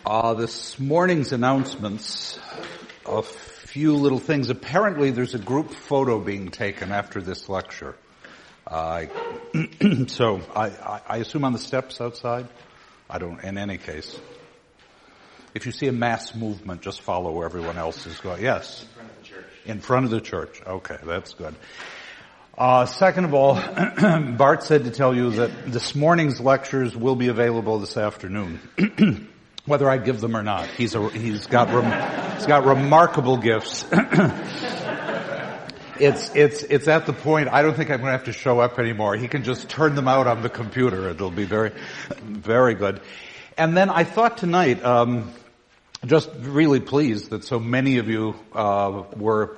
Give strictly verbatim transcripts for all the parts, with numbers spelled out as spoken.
Uh, this morning's announcements, a few little things. Apparently there's a group photo being taken after this lecture. Uh, so I, I assume on the steps outside? I don't, in any case. If you see a mass movement, just follow where everyone else is going. Yes? In front of the church. In front of the church. Okay, that's good. Uh, second of all, Bart said to tell you that this morning's lectures will be available this afternoon. Whether I give them or not. He's a, he's got, rem, he's got remarkable gifts. it's, it's, it's at the point, I don't think I'm going to have to show up anymore. He can just turn them out on the computer. It'll be very, very good. And then I thought tonight, um, just really pleased that so many of you, uh, were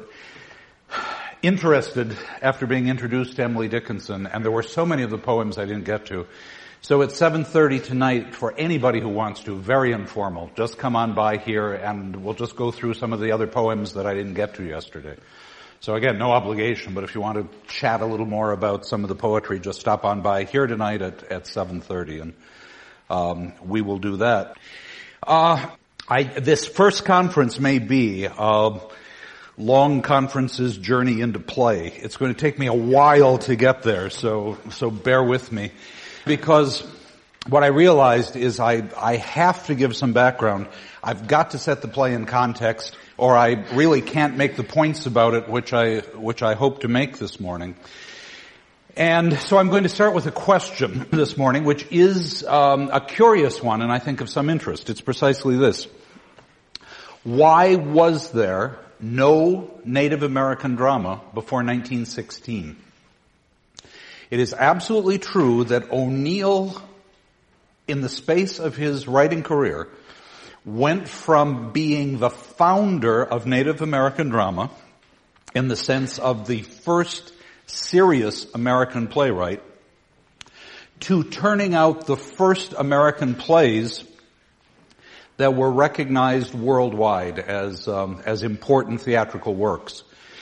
interested after being introduced to Emily Dickinson, and there were so many of the poems I didn't get to. So at seven thirty tonight, for anybody who wants to, very informal, just come on by here and we'll just go through some of the other poems that I didn't get to yesterday. So again, no obligation, but if you want to chat a little more about some of the poetry, just stop on by here tonight at, at seven thirty and um, we will do that. Uh, I, this first conference may be uh, long conference's journey into play. It's going to take me a while to get there, so so bear with me. Because what I realized is I, I have to give some background. I've got to set the play in context, or I really can't make the points about it which I, which I hope to make this morning. And so I'm going to start with a question this morning, which is um, a curious one, and I think of some interest. It's precisely this. Why was there no Native American drama before nineteen sixteen? It is absolutely true that O'Neill, in the space of his writing career, went from being the founder of Native American drama, in the sense of the first serious American playwright, to turning out the first American plays that were recognized worldwide as um, as important theatrical works.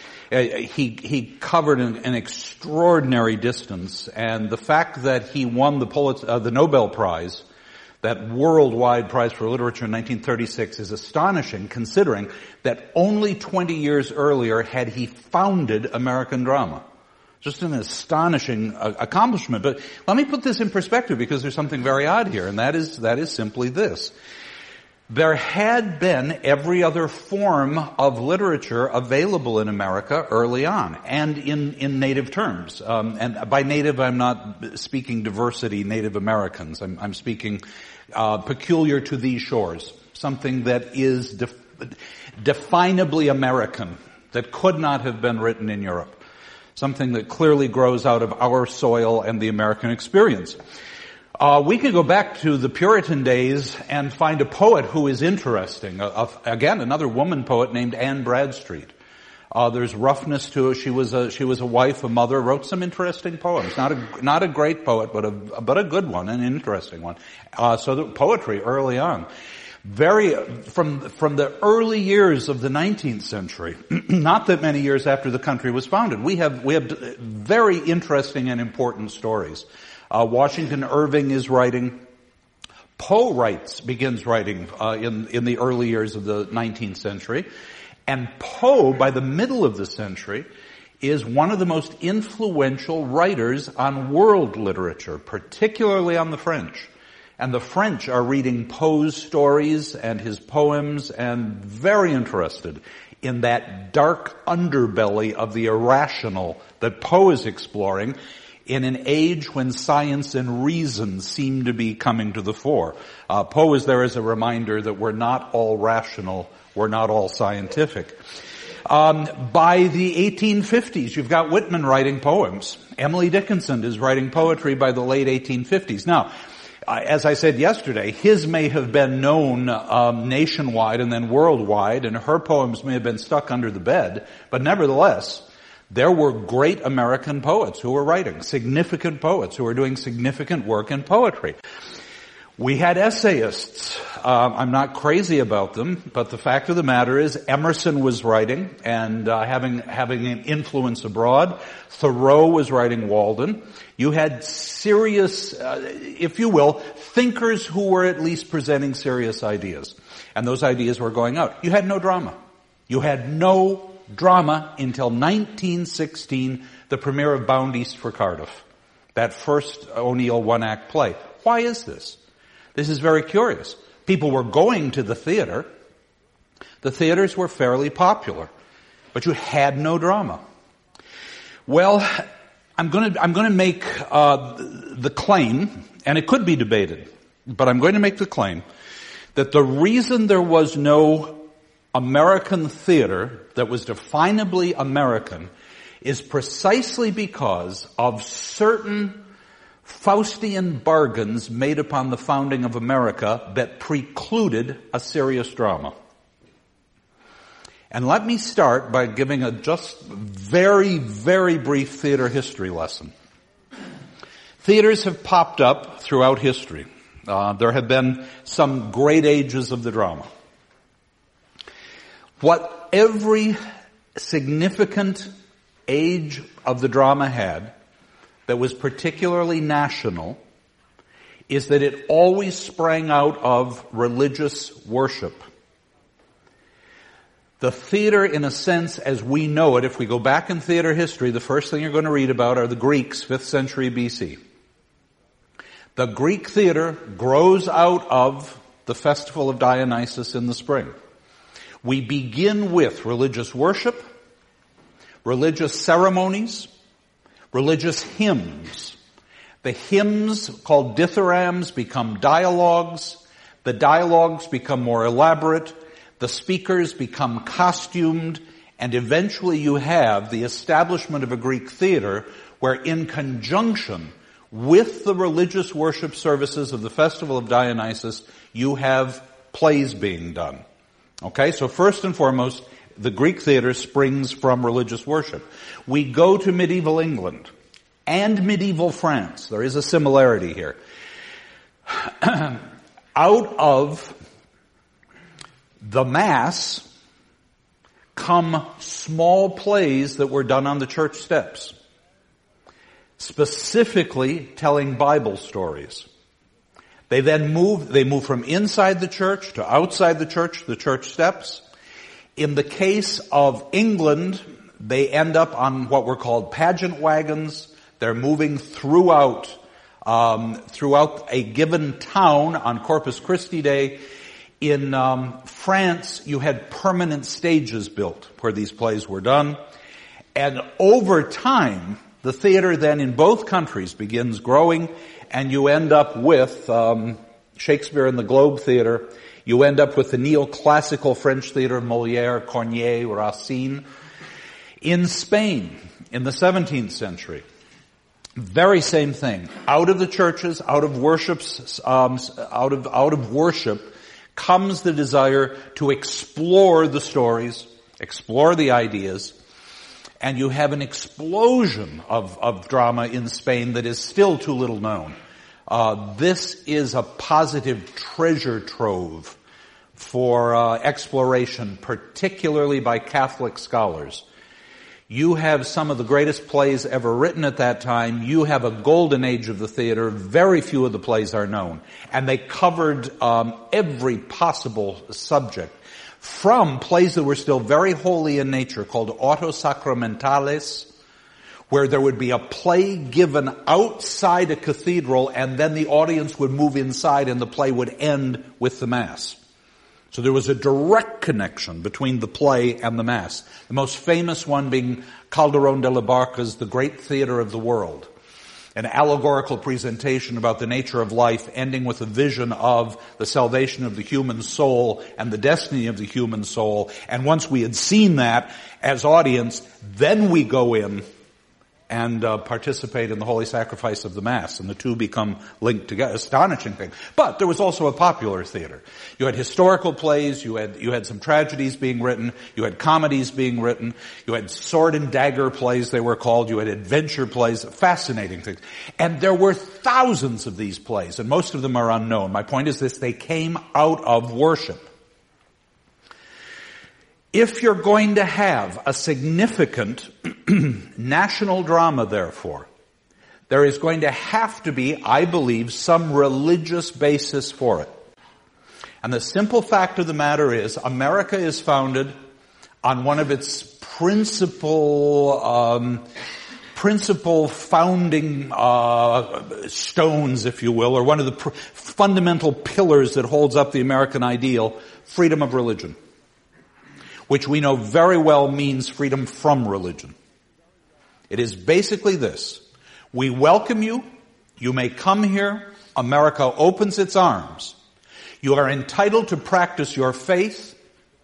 He, he covered an, an extraordinary distance, and the fact that he won the Pulitzer, uh, the Nobel Prize, that worldwide prize for literature in nineteen thirty-six, is astonishing, considering that only twenty years earlier had he founded American drama. Just an astonishing uh, accomplishment. But let me put this in perspective, because there's something very odd here, and that is, that is simply this. There had been every other form of literature available in America early on, and in, in native terms. Um, and by native, I'm not speaking diversity Native Americans. I'm, I'm speaking uh, peculiar to these shores, something that is def- definably American, that could not have been written in Europe, something that clearly grows out of our soil and the American experience. Uh, we can go back to the Puritan days and find a poet who is interesting. Uh, uh, again, another woman poet named Anne Bradstreet. Uh, there's roughness to her. She was a, she was a wife, a mother, wrote some interesting poems. Not a, not a great poet, but a, but a good one, an interesting one. Uh, so the poetry early on. Very, from, from the early years of the nineteenth century, not that many years after the country was founded, we have, we have very interesting and important stories. Uh, Washington Irving is writing. Poe writes, begins writing uh, in, in the early years of the nineteenth century. And Poe, by the middle of the century, is one of the most influential writers on world literature, particularly on the French. And the French are reading Poe's stories and his poems and very interested in that dark underbelly of the irrational that Poe is exploring, in an age when science and reason seem to be coming to the fore. Uh, Poe is there as a reminder that we're not all rational, we're not all scientific. Um, by the eighteen fifties, you've got Whitman writing poems. Emily Dickinson is writing poetry by the late eighteen fifties. Now, uh, as I said yesterday, his may have been known um, nationwide and then worldwide, and her poems may have been stuck under the bed, but nevertheless, there were great American poets who were writing, significant poets who were doing significant work in poetry. We had essayists. Uh, I'm not crazy about them, but the fact of the matter is Emerson was writing and uh, having having an influence abroad. Thoreau was writing Walden. You had serious, uh, if you will, thinkers who were at least presenting serious ideas. And those ideas were going out. You had no drama. You had no drama until nineteen sixteen, the premiere of Bound East for Cardiff. That first O'Neill one-act play. Why is this? This is very curious. People were going to the theater. The theaters were fairly popular. But you had no drama. Well, I'm going to, I'm going to make uh, the claim, and it could be debated, but I'm going to make the claim that the reason there was no American theater that was definably American is precisely because of certain Faustian bargains made upon the founding of America that precluded a serious drama. And let me start by giving a just very, very brief theater history lesson. Theaters have popped up throughout history. Uh, there have been some great ages of the drama. What every significant age of the drama had that was particularly national is that it always sprang out of religious worship. The theater, in a sense, as we know it, if we go back in theater history, the first thing you're going to read about are the Greeks, fifth century B C. The Greek theater grows out of the festival of Dionysus in the spring. We begin with religious worship, religious ceremonies, religious hymns. The hymns, called dithyrambs, become dialogues. The dialogues become more elaborate. The speakers become costumed, and eventually you have the establishment of a Greek theater where, in conjunction with the religious worship services of the festival of Dionysus, you have plays being done. Okay, so first and foremost, the Greek theater springs from religious worship. We go to medieval England and medieval France. There is a similarity here. Out of the Mass come small plays that were done on the church steps, specifically telling Bible stories. They then move, they move from inside the church to outside the church, the church steps. In the case of England, they end up on what were called pageant wagons. They're moving throughout, um, throughout a given town on Corpus Christi Day. In um, France, you had permanent stages built where these plays were done. And over time, the theater then in both countries begins growing, and you end up with um, Shakespeare in the Globe Theater. You end up with the neoclassical French theater, Molière, Corneille, Racine. In Spain, in the seventeenth century, very same thing. Out of the churches, out of worships, um, out of out of worship, comes the desire to explore the stories, explore the ideas, and you have an explosion of, of drama in Spain that is still too little known. Uh, this is a positive treasure trove for uh, exploration, particularly by Catholic scholars. You have some of the greatest plays ever written at that time. You have a golden age of the theater. Very few of the plays are known. And they covered um, every possible subject. From plays that were still very holy in nature, called auto sacramentales, where there would be a play given outside a cathedral, and then the audience would move inside and the play would end with the Mass. So there was a direct connection between the play and the Mass. The most famous one being Calderón de la Barca's The Great Theater of the World, an allegorical presentation about the nature of life, ending with a vision of the salvation of the human soul and the destiny of the human soul. And once we had seen that as audience, then we go in and uh, participate in the holy sacrifice of the Mass, and the two become linked together. Astonishing thing. But there was also a popular theater. You had historical plays, you had you had some tragedies being written, you had comedies being written, you had sword and dagger plays, they were called, you had adventure plays, fascinating things. And there were thousands of these plays, and most of them are unknown. My point is this: they came out of worship. If you're going to have a significant national drama, therefore, there is going to have to be, I believe, some religious basis for it. And the simple fact of the matter is, America is founded on one of its principal, um, principal founding uh, stones, if you will, or one of the pr- fundamental pillars that holds up the American ideal, freedom of religion, which we know very well means freedom from religion. It is basically this. We welcome you. You may come here. America opens its arms. You are entitled to practice your faith.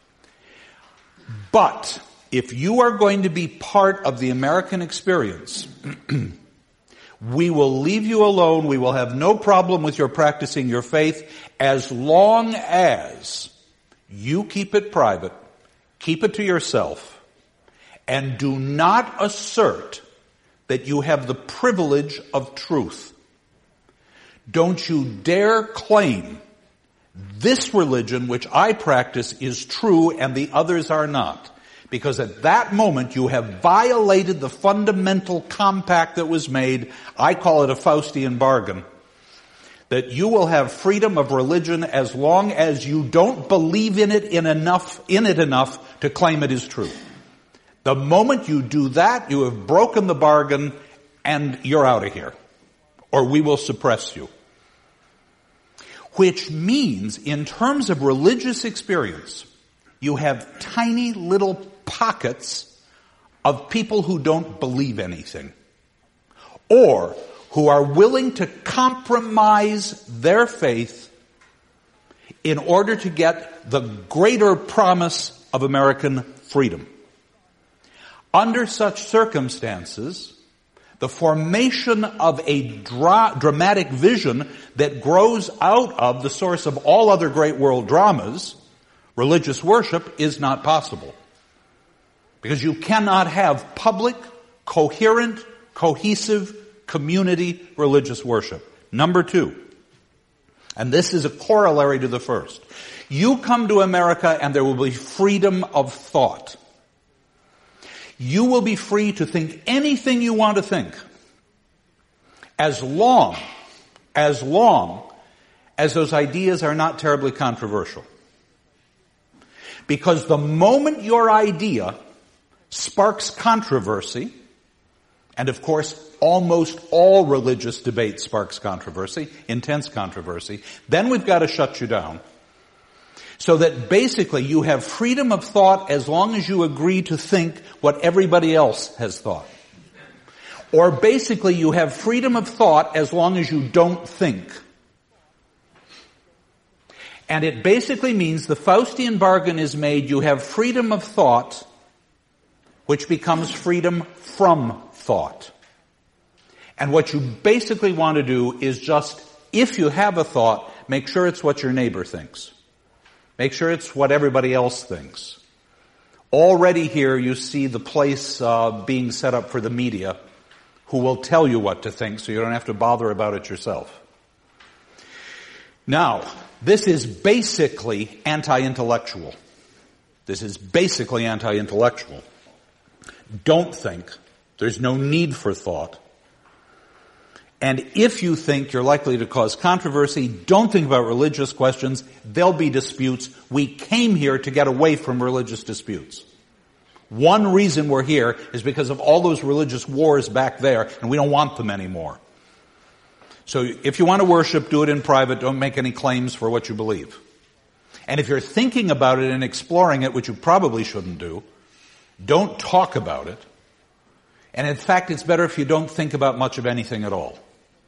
But if you are going to be part of the American experience, we will leave you alone. We will have no problem with your practicing your faith as long as you keep it private, keep it to yourself, and do not assert that you have the privilege of truth. Don't you dare claim this religion which I practice is true and the others are not. Because at that moment you have violated the fundamental compact that was made. I call it a Faustian bargain. That you will have freedom of religion as long as you don't believe in it in enough, in it enough to claim it is true. The moment you do that, you have broken the bargain and you're out of here. Or we will suppress you. Which means, in terms of religious experience, you have tiny little pockets of people who don't believe anything. Or who are willing to compromise their faith in order to get the greater promise of American freedom. Under such circumstances, the formation of a dra- dramatic vision that grows out of the source of all other great world dramas, religious worship, is not possible. Because you cannot have public, coherent, cohesive, community religious worship. Number two, and this is a corollary to the first, you come to America and there will be freedom of thought. You will be free to think anything you want to think, as long, as long as those ideas are not terribly controversial. Because the moment your idea sparks controversy, and of course almost all religious debate sparks controversy, intense controversy, then we've got to shut you down. So that basically you have freedom of thought as long as you agree to think what everybody else has thought. Or basically you have freedom of thought as long as you don't think. And it basically means the Faustian bargain is made. You have freedom of thought, which becomes freedom from thought. And what you basically want to do is just, if you have a thought, make sure it's what your neighbor thinks. Make sure it's what everybody else thinks. Already here you see the place uh, being set up for the media, who will tell you what to think so you don't have to bother about it yourself. Now, this is basically anti-intellectual. This is basically anti-intellectual. Don't think. There's no need for thought. And if you think you're likely to cause controversy, don't think about religious questions. There'll be disputes. We came here to get away from religious disputes. One reason we're here is because of all those religious wars back there, and we don't want them anymore. So if you want to worship, do it in private. Don't make any claims for what you believe. And if you're thinking about it and exploring it, which you probably shouldn't do, don't talk about it. And in fact, it's better if you don't think about much of anything at all.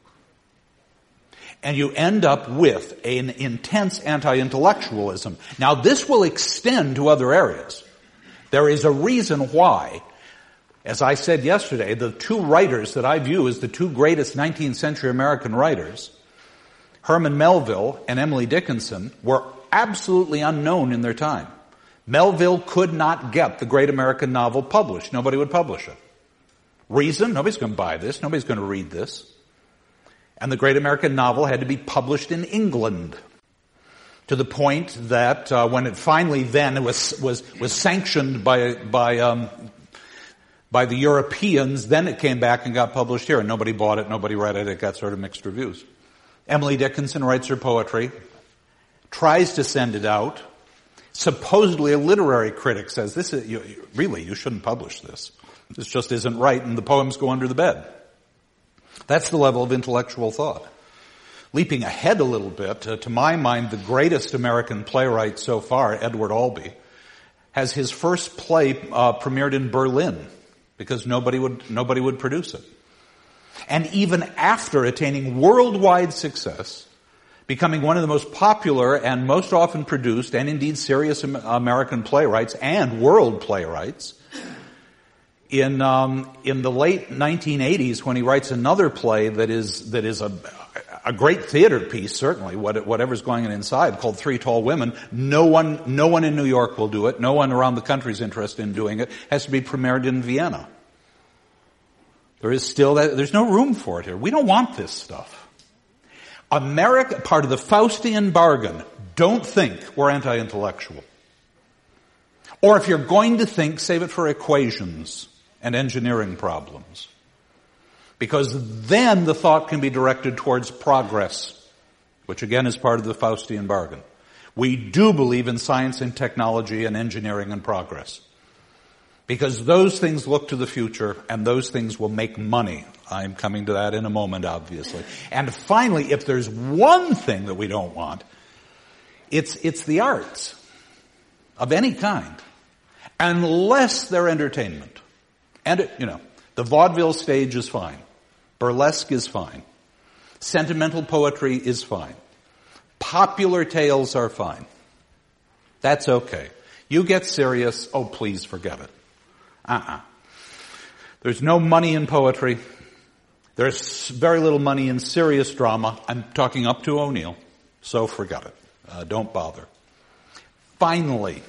And you end up with an intense anti-intellectualism. Now, this will extend to other areas. There is a reason why, as I said yesterday, the two writers that I view as the two greatest nineteenth century American writers, Herman Melville and Emily Dickinson, were absolutely unknown in their time. Melville could not get the great American novel published. Nobody would publish it. Reason? Nobody's going to buy this. Nobody's going to read this. And the great American novel had to be published in England, to the point that uh, when it finally then was was was sanctioned by by um, by the Europeans. Then it came back and got published here, and nobody bought it, nobody read it, it got sort of mixed reviews. Emily Dickinson writes her poetry, tries to send it out. Supposedly a literary critic says, "This is, you, really, you shouldn't publish this. This just isn't right," and the poems go under the bed. That's the level of intellectual thought. Leaping ahead a little bit, uh, to my mind, the greatest American playwright so far, Edward Albee, has his first play uh, premiered in Berlin because nobody would nobody would produce it. And even after attaining worldwide success, becoming one of the most popular and most often produced, and indeed serious American playwrights and world playwrights, in um, in the late nineteen eighties, when he writes another play that is that is a a great theater piece, certainly, what, whatever's going on inside, called Three Tall Women, no one no one in New York will do it. No one around the country is interested in doing it. It has to be premiered in Vienna. There is still that, there's no room for it here. We don't want this stuff. America, part of the Faustian bargain, don't think we're anti-intellectual. Or if you're going to think, save it for equations and engineering problems. Because then the thought can be directed towards progress, which again is part of the Faustian bargain. We do believe in science and technology and engineering and progress. Because those things look to the future, and those things will make money. I'm coming to that in a moment, obviously. And finally, if there's one thing that we don't want, it's, it's the arts of any kind, unless they're entertainment. And, you know, the vaudeville stage is fine. Burlesque is fine. Sentimental poetry is fine. Popular tales are fine. That's okay. You get serious, oh, please forget it. Uh-uh. There's no money in poetry. There's very little money in serious drama. I'm talking up to O'Neill, so forget it. Uh, don't bother. Finally,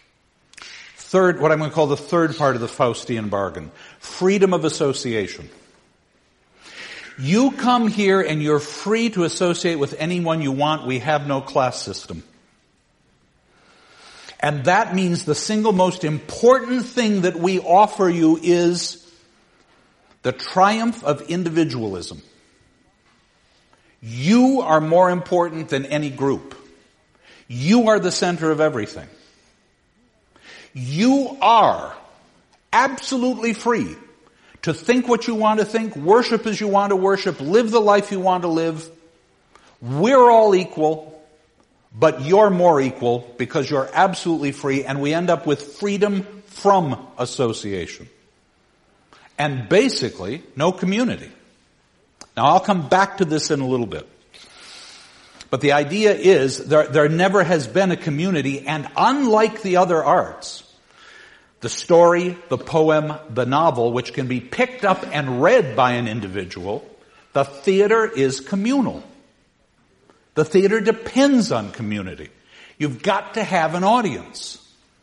third, what I'm going to call the third part of the Faustian bargain, freedom of association. You come here and you're free to associate with anyone you want. We have no class system. And that means the single most important thing that we offer you is the triumph of individualism. You are more important than any group. You are the center of everything. You are absolutely free to think what you want to think, worship as you want to worship, live the life you want to live. We're all equal, but you're more equal because you're absolutely free, and we end up with freedom from association. And basically, no community. Now, I'll come back to this in a little bit. But the idea is there, there never has been a community, and unlike the other arts, the story, the poem, the novel, which can be picked up and read by an individual, the theater is communal. The theater depends on community. You've got to have an audience.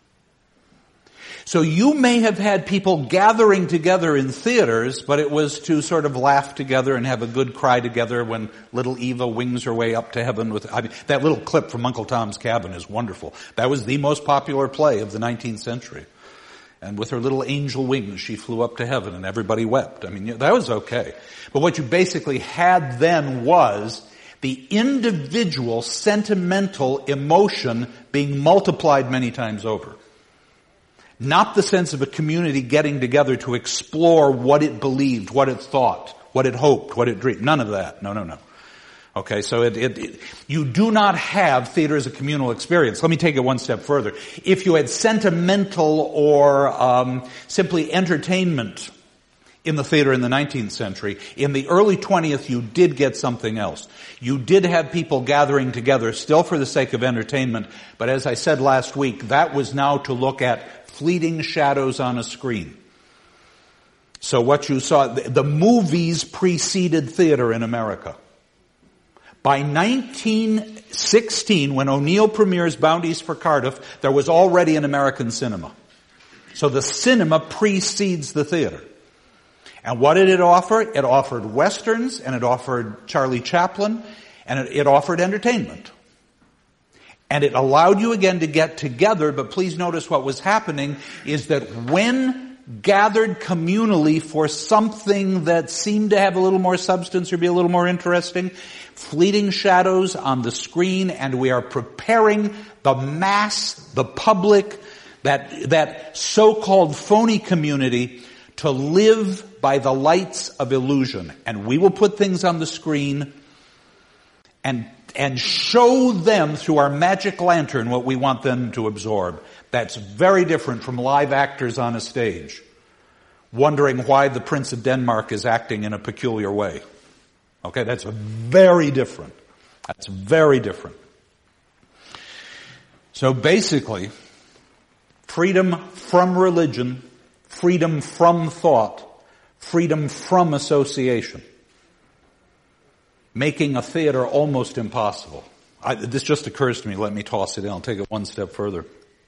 So you may have had people gathering together in theaters, but it was to sort of laugh together and have a good cry together when little Eva wings her way up to heaven with, I mean, that little clip from Uncle Tom's Cabin is wonderful. That was the most popular play of the nineteenth century. And with her little angel wings, she flew up to heaven and everybody wept. I mean, that was okay. But what you basically had then was the individual sentimental emotion being multiplied many times over. Not the sense of a community getting together to explore what it believed, what it thought, what it hoped, what it dreamed. None of that. No, no, no. Okay, so it, it, it, you do not have theater as a communal experience. Let me take it one step further. If you had sentimental or um, simply entertainment in the theater in the nineteenth century, in the early twentieth you did get something else. You did have people gathering together still for the sake of entertainment, but as I said last week, that was now to look at fleeting shadows on a screen. So what you saw, the, the movies preceded theater in America. By nineteen sixteen, when O'Neill premieres Bounties for Cardiff, there was already an American cinema. So the cinema precedes the theater. And what did it offer? It offered westerns, and it offered Charlie Chaplin, and it, it offered entertainment. And it allowed you again to get together, but please notice what was happening is that when gathered communally for something that seemed to have a little more substance or be a little more interesting. Fleeting shadows on the screen, and we are preparing the mass, the public, that, that so-called phony community to live by the lights of illusion. And we will put things on the screen and, and show them through our magic lantern what we want them to absorb. That's very different from live actors on a stage wondering why the Prince of Denmark is acting in a peculiar way. Okay, that's very different. That's very different. So basically, freedom from religion, freedom from thought, freedom from association, making a theater almost impossible. I, this just occurs to me. Let me toss it in. I'll take it one step further.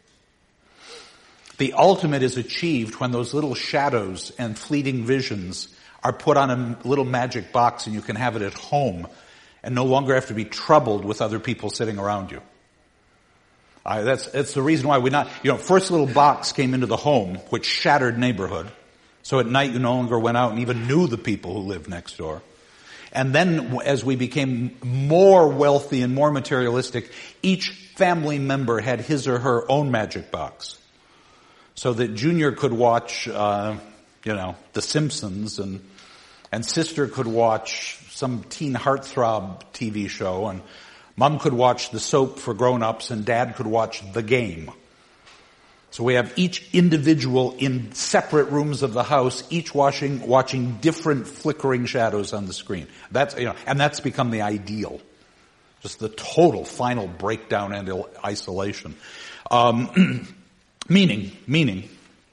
The ultimate is achieved when those little shadows and fleeting visions are put on a little magic box and you can have it at home and no longer have to be troubled with other people sitting around you. Uh, that's, that's the reason why we not, you know, first little box came into the home, which shattered neighborhood. So at night you no longer went out and even knew the people who lived next door. And then as we became more wealthy and more materialistic, each family member had his or her own magic box. So that Junior could watch, uh, you know, The Simpsons, and and Sister could watch some teen heartthrob T V show, and Mom could watch the soap for grown-ups, and Dad could watch The Game. So we have each individual in separate rooms of the house, each watching watching different flickering shadows on the screen. That's, you know, and that's become the ideal. Just the total final breakdown and isolation. Um, Meaning, meaning,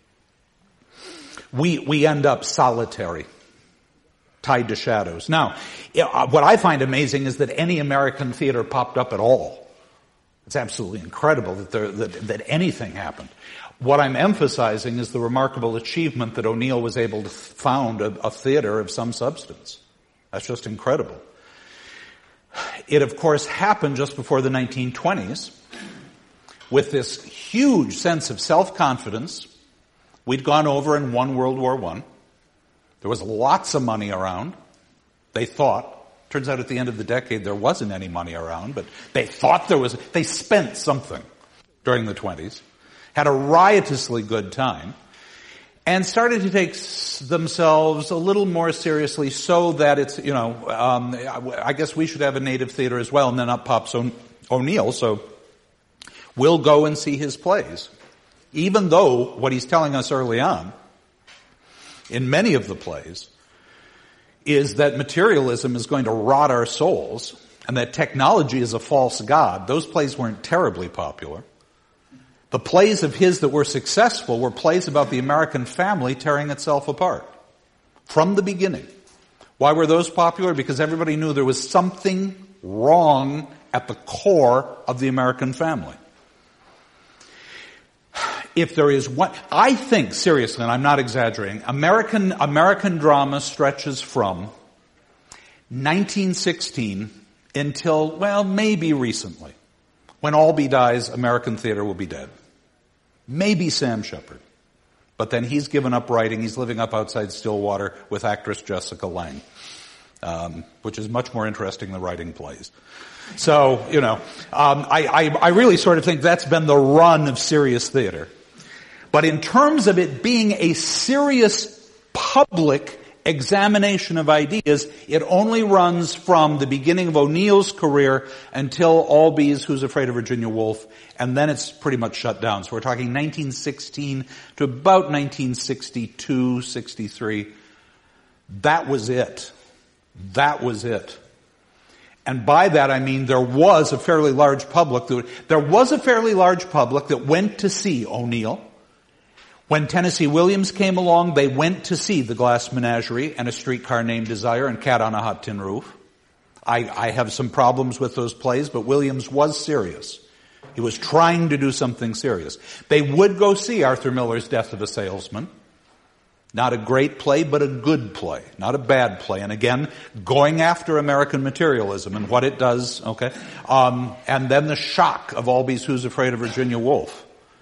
we, we end up solitary, tied to shadows. Now, what I find amazing is that any American theater popped up at all. It's absolutely incredible that there, that, that anything happened. What I'm emphasizing is the remarkable achievement that O'Neill was able to found a, a theater of some substance. That's just incredible. It, of course, happened just before the nineteen twenties. With this huge sense of self-confidence. We'd gone over and won World War One. There was lots of money around. They thought. Turns out at the end of the decade there wasn't any money around, but they thought there was. They spent something during the twenties. Had a riotously good time. And started to take themselves a little more seriously so that it's, you know, um, I guess we should have a native theater as well. And then up pops o- O'Neill, so we'll go and see his plays. Even though what he's telling us early on, in many of the plays, is that materialism is going to rot our souls and that technology is a false god. Those plays weren't terribly popular. The plays of his that were successful were plays about the American family tearing itself apart. From the beginning. Why were those popular? Because everybody knew there was something wrong at the core of the American family. If there is one, I think, seriously, and I'm not exaggerating, American, American drama stretches from nineteen sixteen until, well, maybe recently. When Albee dies, American theater will be dead. Maybe Sam Shepard. But then he's given up writing. He's living up outside Stillwater with actress Jessica Lange, um, which is much more interesting than writing plays. So, you know, um, I, I, I really sort of think that's been the run of serious theater. But in terms of it being a serious public examination of ideas, it only runs from the beginning of O'Neill's career until Albee's Who's Afraid of Virginia Woolf, and then it's pretty much shut down. So we're talking nineteen sixteen to about nineteen sixty-two, sixty-three. That was it. That was it. And by that I mean there was a fairly large public. That, there was a fairly large public that went to see O'Neill. When Tennessee Williams came along, they went to see The Glass Menagerie and A Streetcar Named Desire and Cat on a Hot Tin Roof. I, I have some problems with those plays, but Williams was serious. He was trying to do something serious. They would go see Arthur Miller's Death of a Salesman. Not a great play, but a good play. Not a bad play. And again, going after American materialism and what it does, okay? Um, and then the shock of Albee's Who's Afraid of Virginia Woolf.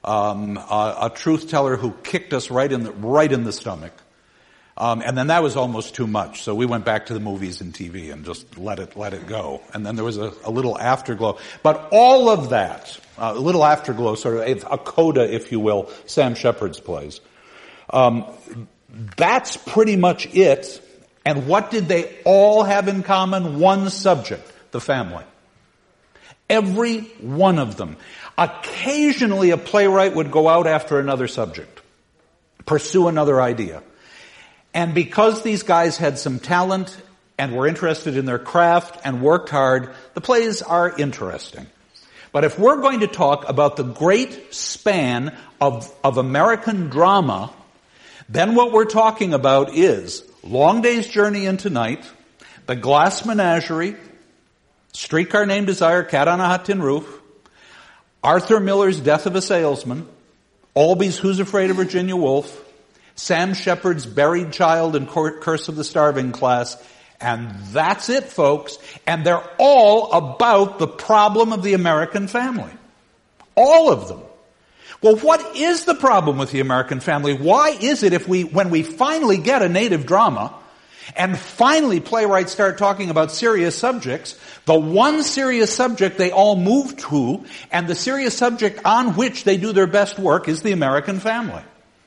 um, a, a truth teller who kicked us right in the, right in the stomach. Um, and then that was almost too much. So we went back to the movies and T V and just let it, let it go. And then there was a, a little afterglow. But all of that, uh, a little afterglow, sort of a, a coda, if you will, Sam Shepard's plays. Um, that's pretty much it. And what did they all have in common? One subject, the family. Every one of them. Occasionally a playwright would go out after another subject, pursue another idea. And because these guys had some talent and were interested in their craft and worked hard, the plays are interesting. But if we're going to talk about the great span of, of American drama, then what we're talking about is Long Day's Journey into Night, The Glass Menagerie, Streetcar Named Desire, Cat on a Hot Tin Roof, Arthur Miller's Death of a Salesman, Albie's Who's Afraid of Virginia Woolf, Sam Shepard's Buried Child and Curse of the Starving Class, and that's it, folks. And they're all about the problem of the American family. All of them. Well, what is the problem with the American family? Why is it if we, when we finally get a native drama, and finally playwrights start talking about serious subjects, the one serious subject they all move to, and the serious subject on which they do their best work is the American family?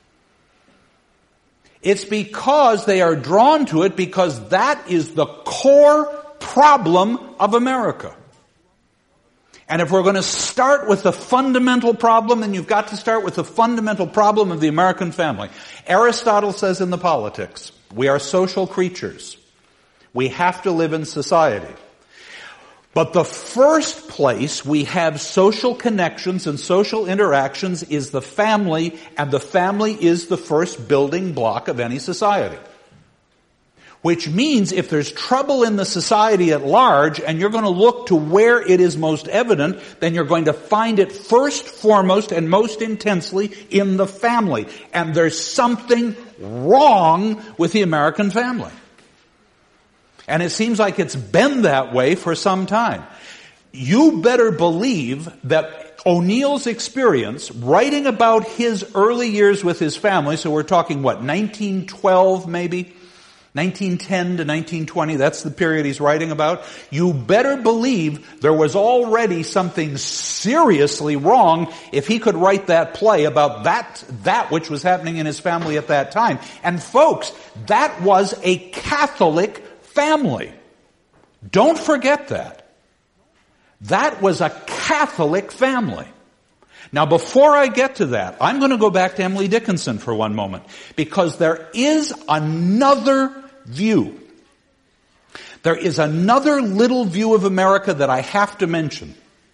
It's because they are drawn to it because that is the core problem of America. And if we're going to start with the fundamental problem, then you've got to start with the fundamental problem of the American family. Aristotle says in the Politics, we are social creatures. We have to live in society. But the first place we have social connections and social interactions is the family, and the family is the first building block of any society. Which means if there's trouble in the society at large and you're going to look to where it is most evident, then you're going to find it first, foremost, and most intensely in the family. And there's something wrong with the American family. And it seems like it's been that way for some time. You better believe that O'Neill's experience, writing about his early years with his family, so we're talking, what, nineteen twelve maybe? nineteen ten to nineteen twenty, that's the period he's writing about. You better believe there was already something seriously wrong if he could write that play about that, that which was happening in his family at that time. And folks, that was a Catholic family. Don't forget that. That was a Catholic family. Now, before I get to that, I'm going to go back to Emily Dickinson for one moment, because there is another view. There is another little view of America that I have to mention.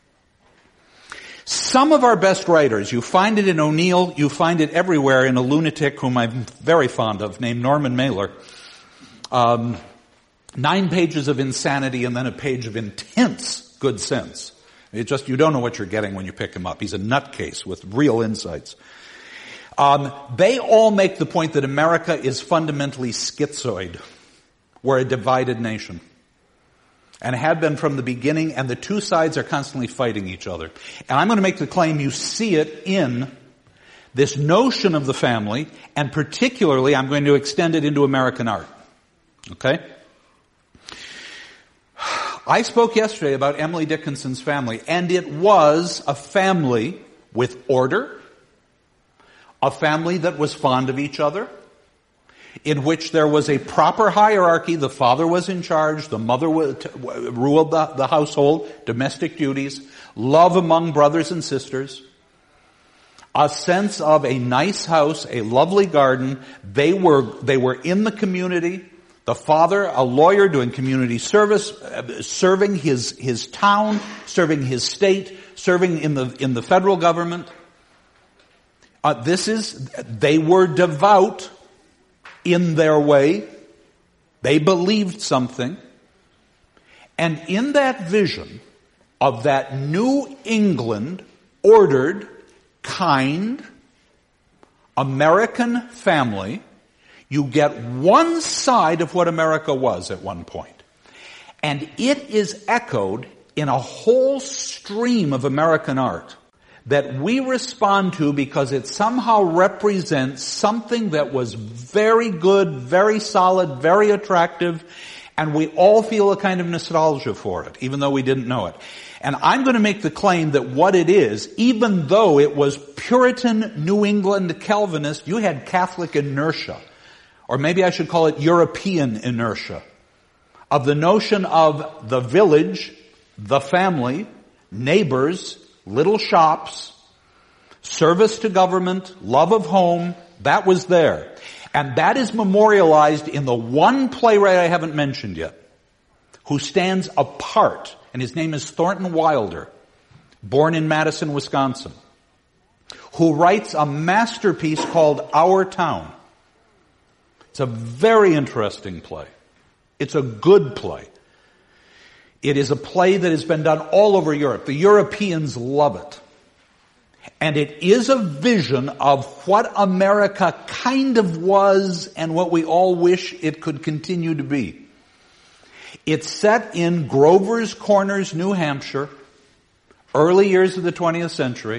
Some of our best writers, you find it in O'Neill, you find it everywhere in a lunatic whom I'm very fond of, named Norman Mailer. Um, nine pages of insanity and then a page of intense good sense. It just, you don't know what you're getting when you pick him up. He's a nutcase with real insights. Um, they all make the point that America is fundamentally schizoid. We're a divided nation. And have been from the beginning, and the two sides are constantly fighting each other. And I'm going to make the claim you see it in this notion of the family, and particularly I'm going to extend it into American art. Okay? I spoke yesterday about Emily Dickinson's family, and it was a family with order, a family that was fond of each other, in which there was a proper hierarchy. The father was in charge, the mother ruled the, the household, domestic duties, love among brothers and sisters, a sense of a nice house, a lovely garden. They were, they were in the community. The father, a lawyer doing community service, uh, serving his, his town, serving his state, serving in the, in the federal government. Uh, this is, they were devout in their way. They believed something. And in that vision of that New England, ordered, kind, American family, you get one side of what America was at one point. And it is echoed in a whole stream of American art. that we respond to because it somehow represents something that was very good, very solid, very attractive, and we all feel a kind of nostalgia for it, even though we didn't know it. And I'm going to make the claim that what it is, even though it was Puritan New England Calvinist, you had Catholic inertia, or maybe I should call it European inertia, of the notion of the village, the family, neighbors, little shops, service to government, love of home, that was there. And that is memorialized in the one playwright I haven't mentioned yet, who stands apart, and his name is Thornton Wilder, born in Madison, Wisconsin, who writes a masterpiece called Our Town. It's a very interesting play. It's a good play. It is a play that has been done all over Europe. The Europeans love it. And it is a vision of what America kind of was and what we all wish it could continue to be. It's set in Grover's Corners, New Hampshire, early years of the twentieth century.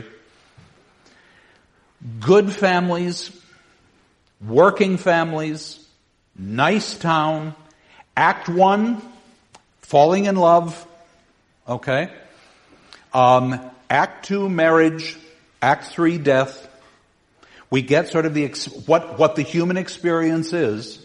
Good families, working families, nice town. Act one, falling in love, okay. Um, act two, marriage. Act three, death. We get sort of the ex- what what the human experience is,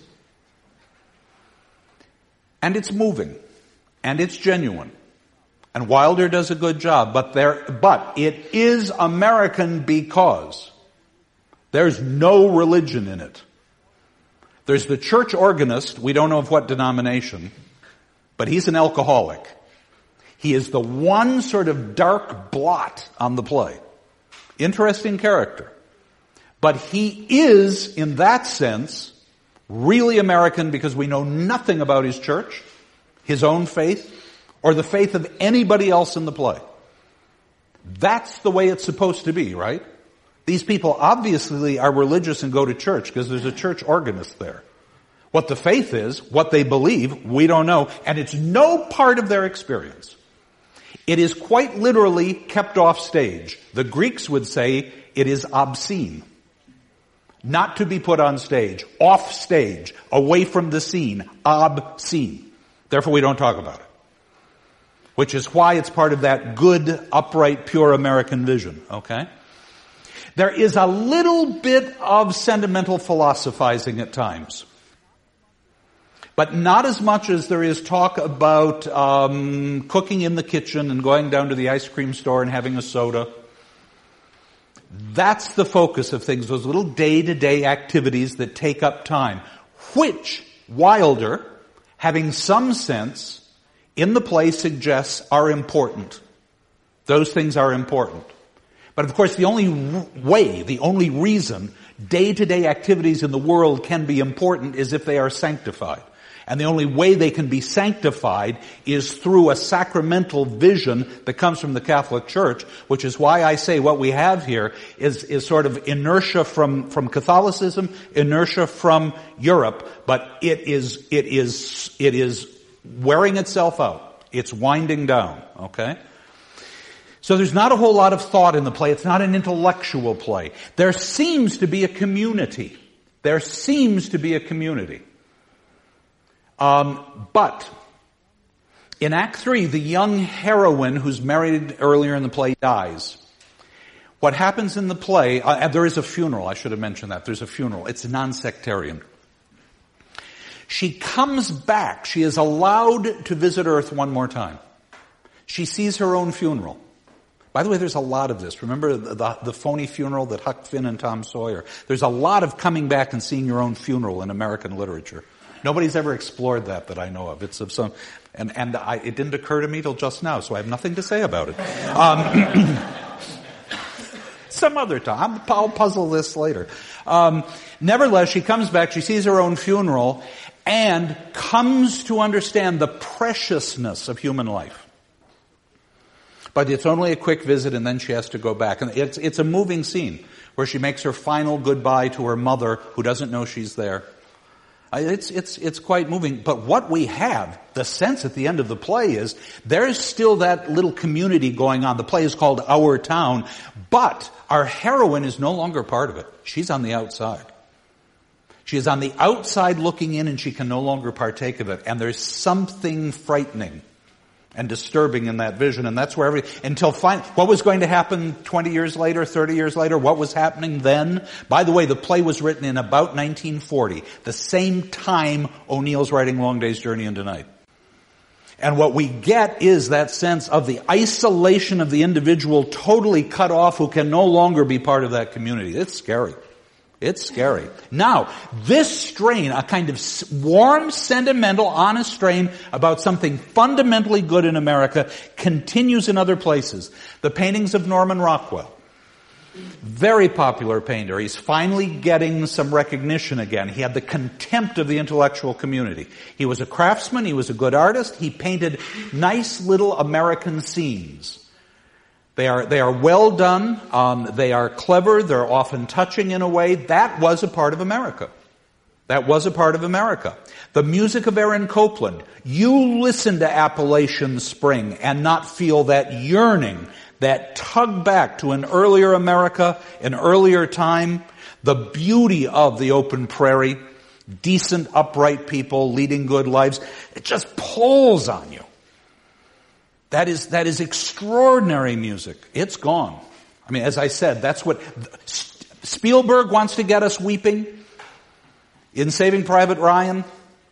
and it's moving, and it's genuine, and Wilder does a good job. But there, but it is American because there's no religion in it. There's the church organist. We don't know of what denomination, but he's an alcoholic. He is the one sort of dark blot on the play. Interesting character. But he is, in that sense, really American because we know nothing about his church, his own faith, or the faith of anybody else in the play. That's the way it's supposed to be, right? These people obviously are religious and go to church because there's a church organist there. What the faith is, what they believe, we don't know, and it's no part of their experience. It is quite literally kept off stage. The Greeks would say it is obscene. Not to be put on stage, off stage, away from the scene, obscene. Therefore we don't talk about it. Which is why it's part of that good, upright, pure American vision, okay? There is a little bit of sentimental philosophizing at times. But not as much as there is talk about um, cooking in the kitchen and going down to the ice cream store and having a soda. That's the focus of things, those little day-to-day activities that take up time, which Wilder, having some sense, in the play suggests are important. Those things are important. But of course the only way, the only reason day-to-day activities in the world can be important is if they are sanctified. And the only way they can be sanctified is through a sacramental vision that comes from the Catholic Church, which is why I say what we have here is, is sort of inertia from, from Catholicism, inertia from Europe, but it is, it is, it is wearing itself out. It's winding down, okay? So there's not a whole lot of thought in the play. It's not an intellectual play. There seems to be a community. There seems to be a community. Um, but in Act Three, the young heroine who's married earlier in the play dies. What happens in the play, uh, there is a funeral, I should have mentioned that. There's a funeral. It's non-sectarian. She comes back. She is allowed to visit Earth one more time. She sees her own funeral. By the way, there's a lot of this. Remember the, the, the phony funeral that Huck Finn and Tom Sawyer? There's a lot of coming back and seeing your own funeral in American literature. Nobody's ever explored that that I know of. It's of some, and, and I, it didn't occur to me till just now, so I have nothing to say about it. Um, some other time. I'll puzzle this later. Um, nevertheless, she comes back, she sees her own funeral, and comes to understand the preciousness of human life. But it's only a quick visit, and then she has to go back. And it's, it's a moving scene, where she makes her final goodbye to her mother, who doesn't know she's there. It's, it's, it's quite moving. But what we have, the sense at the end of the play is, there's still that little community going on. The play is called Our Town, but our heroine is no longer part of it. She's on the outside. She is on the outside looking in, and she can no longer partake of it. And there's something frightening and disturbing in that vision, and that's where every, until finally, what was going to happen twenty years later, thirty years later, what was happening then? By the way, the play was written in about nineteen forty, the same time O'Neill's writing Long Day's Journey into Night. And what we get is that sense of the isolation of the individual totally cut off, who can no longer be part of that community. It's scary. It's scary. Now, this strain, a kind of warm, sentimental, honest strain about something fundamentally good in America, continues in other places. The paintings of Norman Rockwell. Very popular painter. He's finally getting some recognition again. He had the contempt of the intellectual community. He was a craftsman. He was a good artist. He painted nice little American scenes. They are, they are well done. Um, they are clever. They're often touching in a way. That was a part of America. That was a part of America. The music of Aaron Copland. You listen to Appalachian Spring and not feel that yearning, that tug back to an earlier America, an earlier time. The beauty of the open prairie, decent, upright people leading good lives. It just pulls on you. That is, that is extraordinary music. It's gone. I mean, as I said, that's what Spielberg wants to get us weeping in Saving Private Ryan.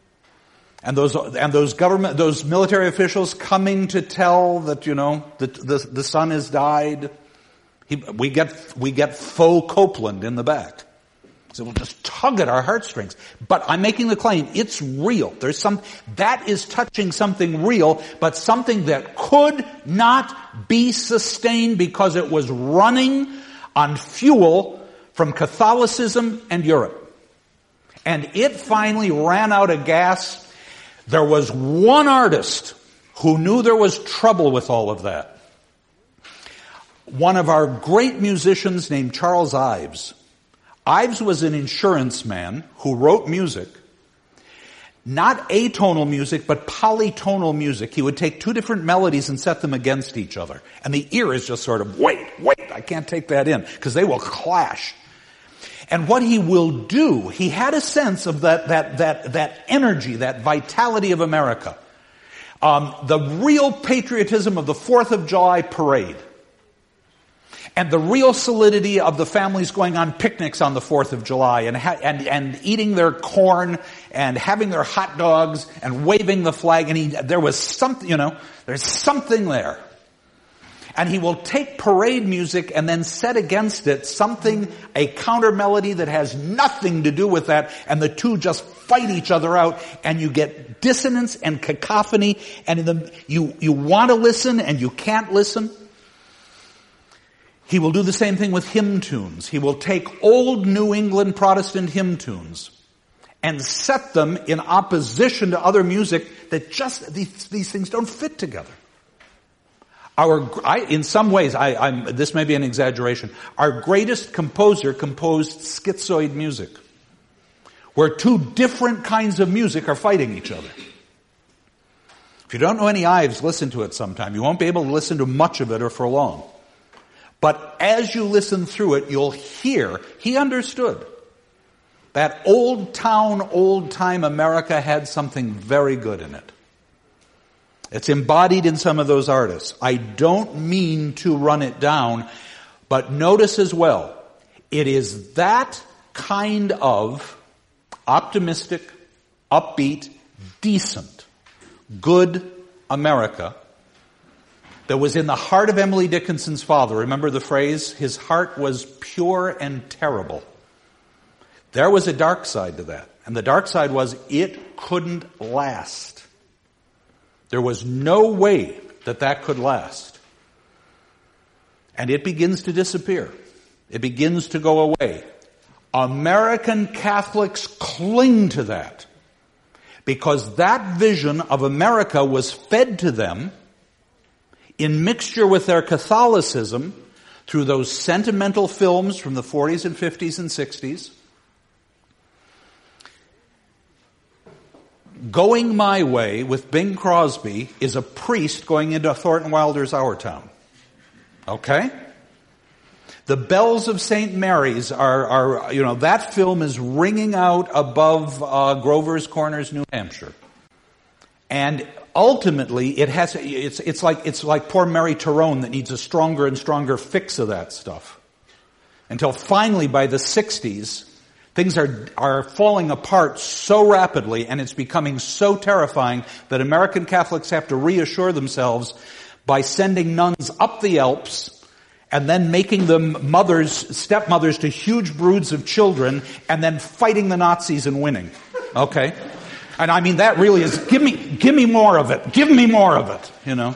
And those, and those government, those military officials coming to tell that, you know, the, the, the son has died. He, we get, we get faux Copland in the back. So we'll just tug at our heartstrings. But I'm making the claim, it's real. There's some, that is touching something real, but something that could not be sustained because it was running on fuel from Catholicism and Europe. And it finally ran out of gas. There was one artist who knew there was trouble with all of that. One of our great musicians named Charles Ives. Ives was an insurance man who wrote music, not atonal music, but polytonal music. He would take two different melodies and set them against each other. And the ear is just sort of, wait, wait, I can't take that in, because they will clash. And what he will do, he had a sense of that, that, that, that energy, that vitality of America. Um, the real patriotism of the Fourth of July parade. And the real solidity of the families going on picnics on the Fourth of July and, ha- and, and eating their corn and having their hot dogs and waving the flag. And he, there was something, you know, there's something there. And he will take parade music and then set against it something, a counter melody that has nothing to do with that. And the two just fight each other out, and you get dissonance and cacophony. And in the, you, you want to listen and you can't listen. He will do the same thing with hymn tunes. He will take old New England Protestant hymn tunes and set them in opposition to other music that just, these, these things don't fit together. Our, I, in some ways, I, I'm, this may be an exaggeration, our greatest composer composed schizoid music, where two different kinds of music are fighting each other. If you don't know any Ives, listen to it sometime. You won't be able to listen to much of it or for long. But as you listen through it, you'll hear, he understood that old town, old time America had something very good in it. It's embodied in some of those artists. I don't mean to run it down, but notice as well, it is that kind of optimistic, upbeat, decent, good America that was in the heart of Emily Dickinson's father. Remember the phrase? His heart was pure and terrible. There was a dark side to that. And the dark side was it couldn't last. There was no way that that could last. And it begins to disappear. It begins to go away. American Catholics cling to that because that vision of America was fed to them in mixture with their Catholicism through those sentimental films from the forties and fifties and sixties. Going My Way with Bing Crosby is a priest going into Thornton Wilder's Our Town. Okay? The Bells of Saint Mary's are, are you know, that film is ringing out above uh, Grover's Corners, New Hampshire. And ultimately, it has, it's, it's like, it's like poor Mary Tyrone that needs a stronger and stronger fix of that stuff. Until finally, by the sixties, things are, are falling apart so rapidly, and it's becoming so terrifying that American Catholics have to reassure themselves by sending nuns up the Alps and then making them mothers, stepmothers to huge broods of children, and then fighting the Nazis and winning. Okay? And I mean, that really is, give me, give me more of it. Give me more of it, you know.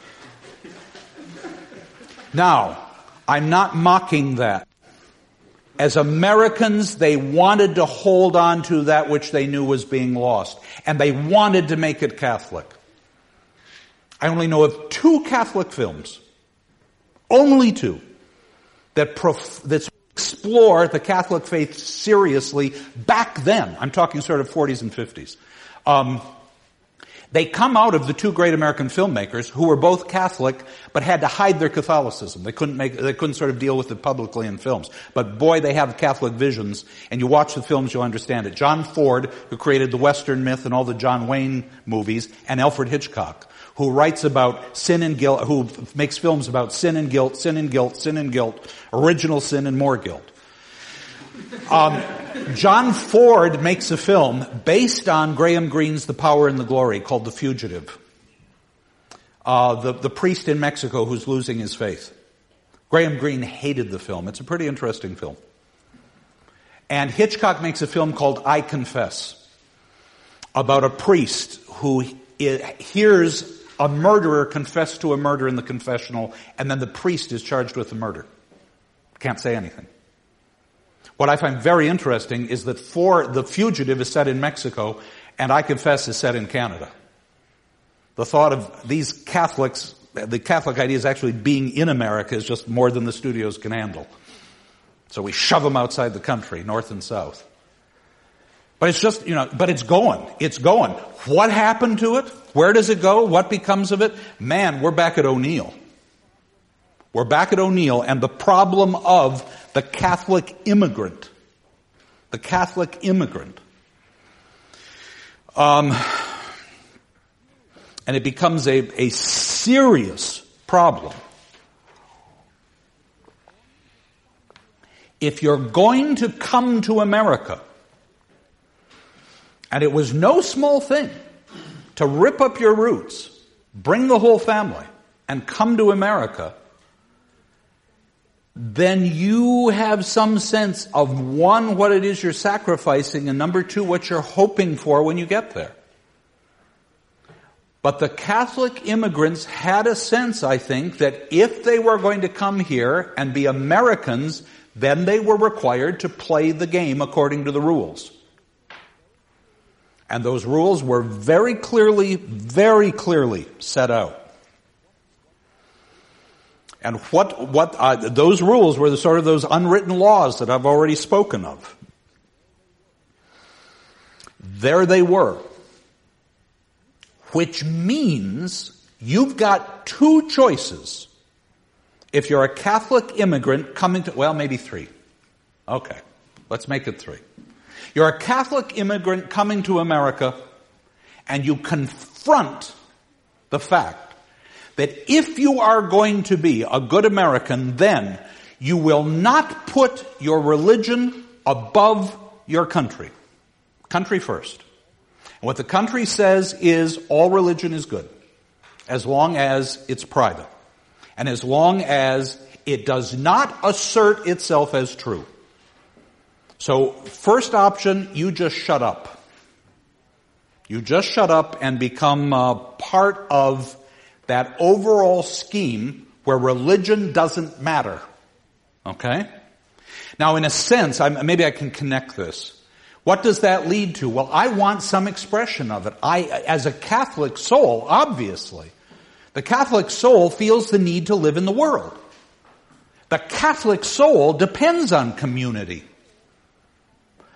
Now, I'm not mocking that. As Americans, they wanted to hold on to that which they knew was being lost. And they wanted to make it Catholic. I only know of two Catholic films, only two, that, prof- that explore the Catholic faith seriously back then. I'm talking sort of forties and fifties. Um, they come out of the two great American filmmakers who were both Catholic but had to hide their Catholicism. They couldn't make, they couldn't sort of deal with it publicly in films. But boy, they have Catholic visions, and you watch the films, you'll understand it. John Ford, who created the Western myth and all the John Wayne movies, and Alfred Hitchcock, who writes about sin and guilt, who makes films about sin and guilt, sin and guilt, sin and guilt, original sin and more guilt. Um, John Ford makes a film based on Graham Greene's The Power and the Glory called The Fugitive. Uh, the, the priest in Mexico who's losing his faith. Graham Greene hated the film. It's a pretty interesting film. And Hitchcock makes a film called I Confess, about a priest who hears a murderer confess to a murder in the confessional, and then the priest is charged with the murder. Can't say anything. What I find very interesting is that for The Fugitive is set in Mexico, and I Confess is set in Canada. The thought of these Catholics, the Catholic idea is actually being in America is just more than the studios can handle. So we shove them outside the country, north and south. But it's just, you know, but it's going. It's going. What happened to it? Where does it go? What becomes of it? Man, we're back at O'Neill. We're back at O'Neill and the problem of the Catholic immigrant. The Catholic immigrant. Um, and it becomes a, a serious problem. If you're going to come to America, and it was no small thing to rip up your roots, bring the whole family, and come to America, then you have some sense of, one, what it is you're sacrificing, and number two, what you're hoping for when you get there. But the Catholic immigrants had a sense, I think, that if they were going to come here and be Americans, then they were required to play the game according to the rules. And those rules were very clearly, very clearly set out. And what, what, uh, those rules were the sort of those unwritten laws that I've already spoken of. There they were. Which means you've got two choices. If you're a Catholic immigrant coming to, well, maybe three. Okay, let's make it three. You're a Catholic immigrant coming to America, and you confront the fact that if you are going to be a good American, then you will not put your religion above your country. Country first. And what the country says is all religion is good, as long as it's private, and as long as it does not assert itself as true. So, first option, you just shut up. You just shut up and become uh, part of that overall scheme where religion doesn't matter. Okay? Now, in a sense, I'm, maybe I can connect this. What does that lead to? Well, I want some expression of it. I, as a Catholic soul, obviously, the Catholic soul feels the need to live in the world. The Catholic soul depends on community.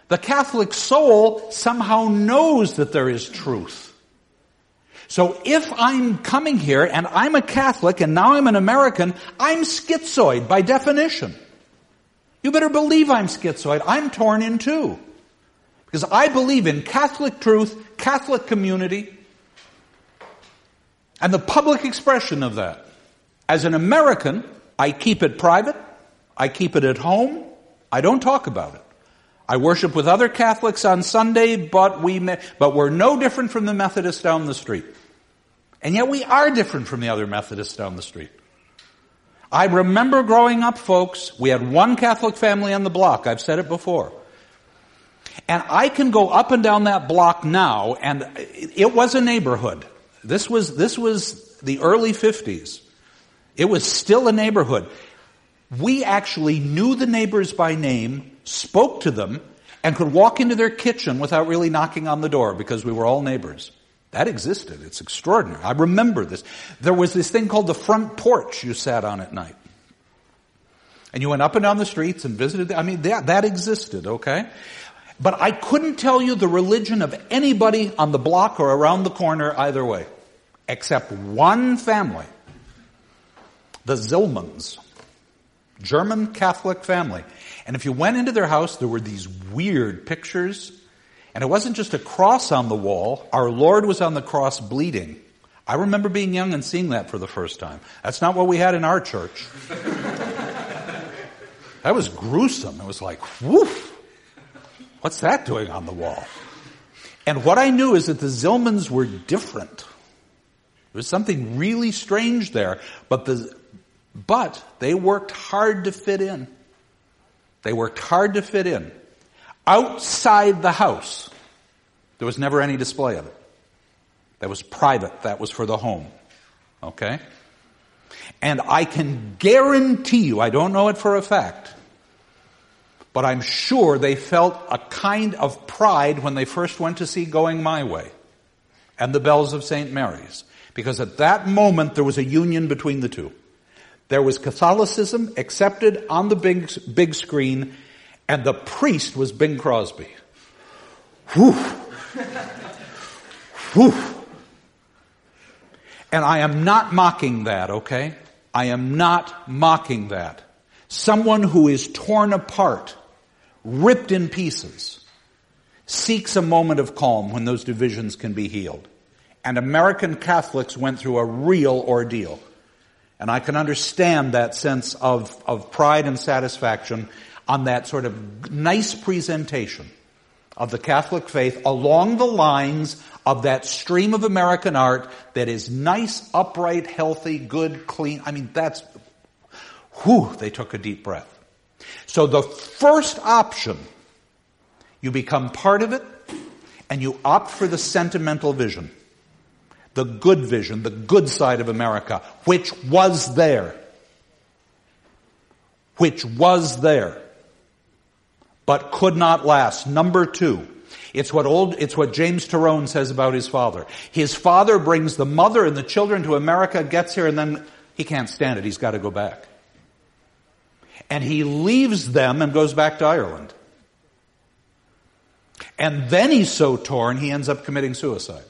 The Catholic soul somehow knows that there is truth. So if I'm coming here and I'm a Catholic and now I'm an American, I'm schizoid by definition. You better believe I'm schizoid. I'm torn in two. Because I believe in Catholic truth, Catholic community, and the public expression of that. As an American, I keep it private. I keep it at home. I don't talk about it. I worship with other Catholics on Sunday, but we may, but we're no different from the Methodists down the street. And yet we are different from the other Methodists down the street. I remember growing up, folks, we had one Catholic family on the block. I've said it before. And I can go up and down that block now, and it was a neighborhood. This was, this was the early fifties. It was still a neighborhood. We actually knew the neighbors by name, spoke to them, and could walk into their kitchen without really knocking on the door because we were all neighbors. That existed. It's extraordinary. I remember this. There was this thing called the front porch you sat on at night. And you went up and down the streets and visited. I mean, that, that existed, okay? But I couldn't tell you the religion of anybody on the block or around the corner either way, except one family, the Zillmans, German Catholic family. And if you went into their house, there were these weird pictures. And it wasn't just a cross on the wall. Our Lord was on the cross bleeding. I remember being young and seeing that for the first time. That's not what we had in our church. That was gruesome. It was like, woof. What's that doing on the wall? And what I knew is that the Zillmans were different. There was something really strange there. But the, but they worked hard to fit in. They worked hard to fit in. Outside the house, there was never any display of it. That was private. That was for the home. Okay? And I can guarantee you, I don't know it for a fact, but I'm sure they felt a kind of pride when they first went to see Going My Way and the Bells of Saint Mary's. Because at that moment, there was a union between the two. There was Catholicism accepted on the big, big screen, and the priest was Bing Crosby. Whew. Whew. And I am not mocking that, okay? I am not mocking that. Someone who is torn apart, ripped in pieces, seeks a moment of calm when those divisions can be healed. And American Catholics went through a real ordeal. And I can understand that sense of, of pride and satisfaction on that sort of nice presentation of the Catholic faith along the lines of that stream of American art that is nice, upright, healthy, good, clean. I mean, that's, whew, they took a deep breath. So the first option, you become part of it and you opt for the sentimental vision, the good vision, the good side of America, which was there, which was there. But could not last. Number two, it's what old, it's what James Tyrone says about his father. His father brings the mother and the children to America, gets here, and then he can't stand it. He's got to go back. And he leaves them and goes back to Ireland. And then he's so torn, he ends up committing suicide.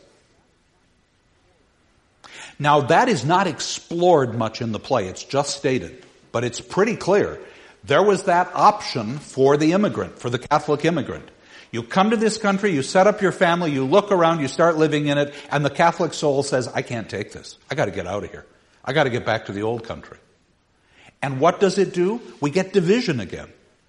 Now that is not explored much in the play. It's just stated. But it's pretty clear. There was that option for the immigrant, for the Catholic immigrant. You come to this country, you set up your family, you look around, you start living in it, and the Catholic soul says, I can't take this. I got to get out of here. I got to get back to the old country. And what does it do? We get division again.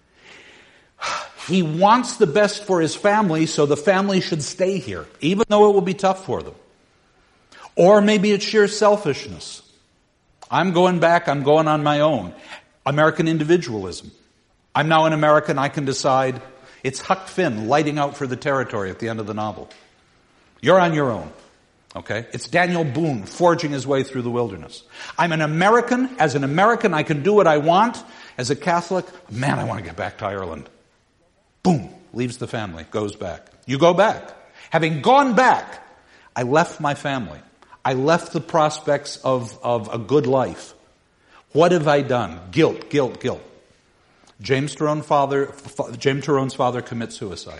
He wants the best for his family, so the family should stay here, even though it will be tough for them. Or maybe it's sheer selfishness. I'm going back, I'm going on my own. American individualism. I'm now an American, I can decide. It's Huck Finn lighting out for the territory at the end of the novel. You're on your own. Okay? It's Daniel Boone forging his way through the wilderness. I'm an American. As an American, I can do what I want. As a Catholic, man, I want to get back to Ireland. Boom. Leaves the family. Goes back. You go back. Having gone back, I left my family. I left the prospects of, of a good life. What have I done? Guilt, guilt, guilt. James Tyrone's father, James Tyrone's father commits suicide.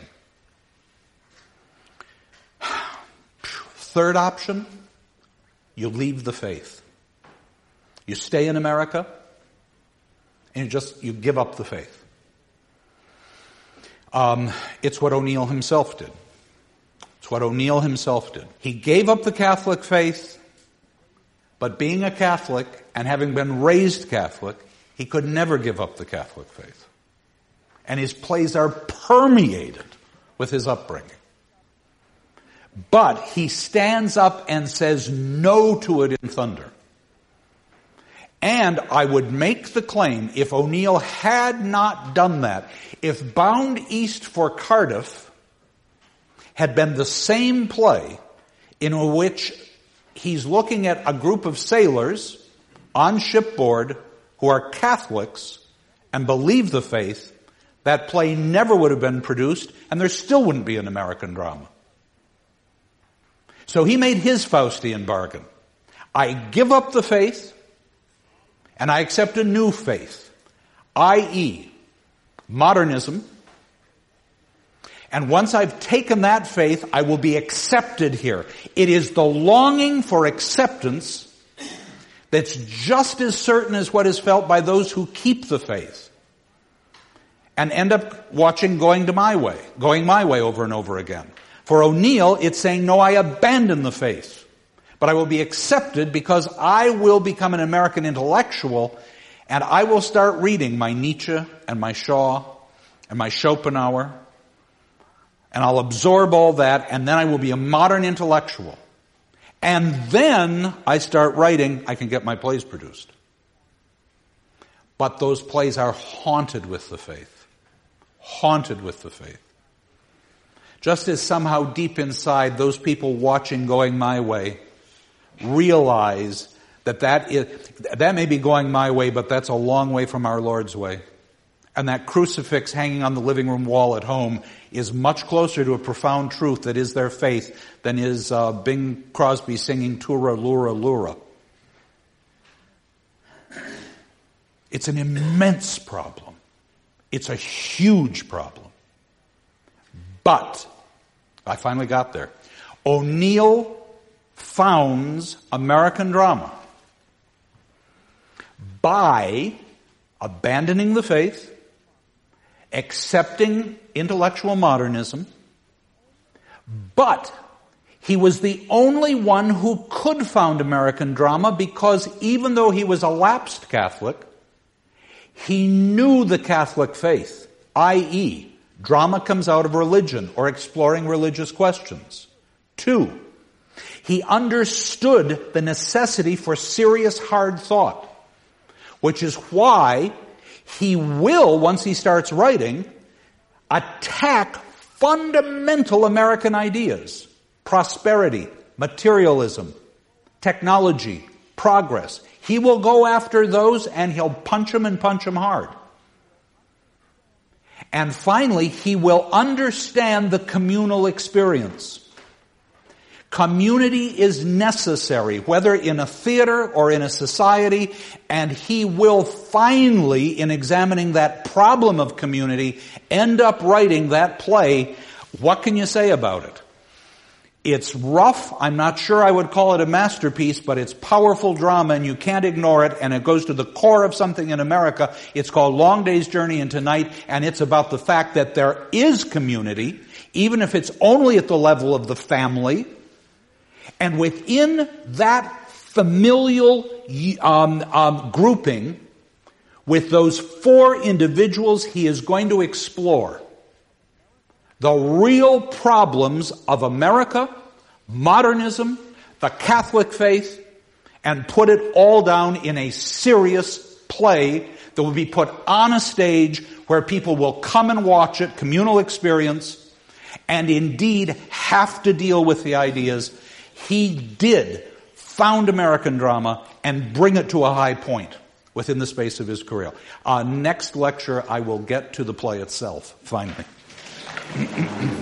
Third option, you leave the faith. You stay in America, and you just, you give up the faith. Um, it's what O'Neill himself did. It's what O'Neill himself did. He gave up the Catholic faith, but being a Catholic and having been raised Catholic, he could never give up the Catholic faith. And his plays are permeated with his upbringing. But he stands up and says no to it in Thunder. And I would make the claim, if O'Neill had not done that, if Bound East for Cardiff had been the same play in which he's looking at a group of sailors on shipboard who are Catholics and believe the faith, that play never would have been produced, and there still wouldn't be an American drama. So he made his Faustian bargain. I give up the faith, and I accept a new faith, that is, modernism. And once I've taken that faith, I will be accepted here. It is the longing for acceptance that's just as certain as what is felt by those who keep the faith and end up watching Going to My Way, Going My Way over and over again. For O'Neill, it's saying, no, I abandon the faith, but I will be accepted because I will become an American intellectual, and I will start reading my Nietzsche and my Shaw and my Schopenhauer, and I'll absorb all that, and then I will be a modern intellectual. And then I start writing, I can get my plays produced. But those plays are haunted with the faith. Haunted with the faith. Just as somehow deep inside those people watching Going My Way realize that that is, that may be going my way, but that's a long way from our Lord's way. And that crucifix hanging on the living room wall at home is much closer to a profound truth that is their faith than is uh, Bing Crosby singing Tura Lura Lura. It's an immense problem. It's a huge problem. But, I finally got there. O'Neill founds American drama by abandoning the faith, accepting intellectual modernism, but he was the only one who could found American drama because even though he was a lapsed Catholic, he knew the Catholic faith, that is, drama comes out of religion or exploring religious questions. Two, he understood the necessity for serious hard thought, which is why he will, once he starts writing, attack fundamental American ideas. Prosperity, materialism, technology, progress. He will go after those and he'll punch them and punch them hard. And finally, he will understand the communal experience. Community is necessary, whether in a theater or in a society, and he will finally, in examining that problem of community, end up writing that play. What can you say about it? It's rough. I'm not sure I would call it a masterpiece, but it's powerful drama and you can't ignore it, and it goes to the core of something in America. It's called Long Day's Journey into Night, and it's about the fact that there is community, even if it's only at the level of the family. And within that familial um, um, grouping, with those four individuals, he is going to explore the real problems of America, modernism, the Catholic faith, and put it all down in a serious play that will be put on a stage where people will come and watch it, communal experience, and indeed have to deal with the ideas. He did found American drama and bring it to a high point within the space of his career. Uh, next lecture, I will get to the play itself, finally.